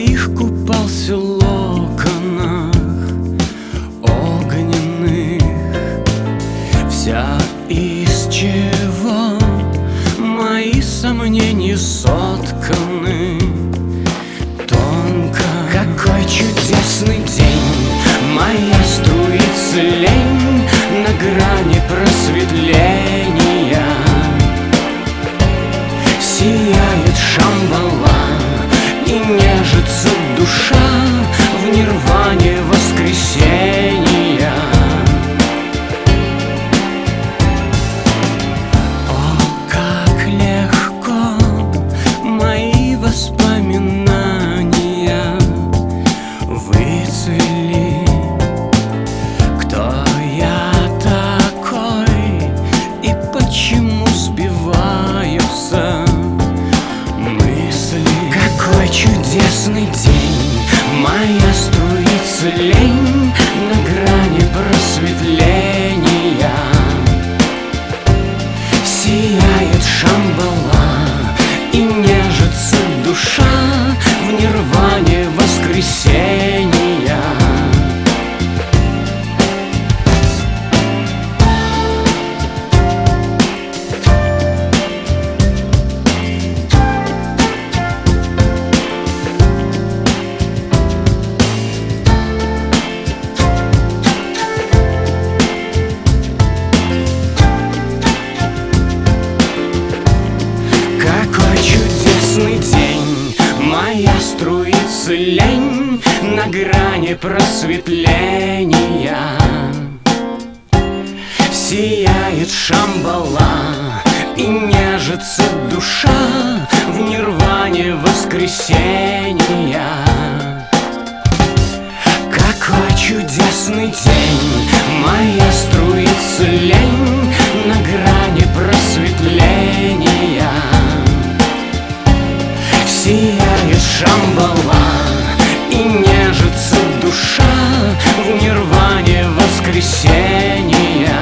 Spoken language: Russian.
твоих купался в локонах огненных. Вся из чего мои сомнения сотканы тонко. Какой чудесный день, моя струится лень на грани просветления. Сияет Шамбала и нежится душа в нирване воскресения. О, как легко мои воспоминания выцвели. Кто я такой и почему сбиваются мысли? Какой чудесный день, моя струится лень на грани просветления. Сияет Шамбала и нежится душа в нирване воскресения. День, моя струится лень на грани просветления. Сияет Шамбала и нежится душа в нирване воскресения. Какой чудесный день, моя струится лень на грани просветления. Сияет Шамбала и нежится душа в нирване воскресения.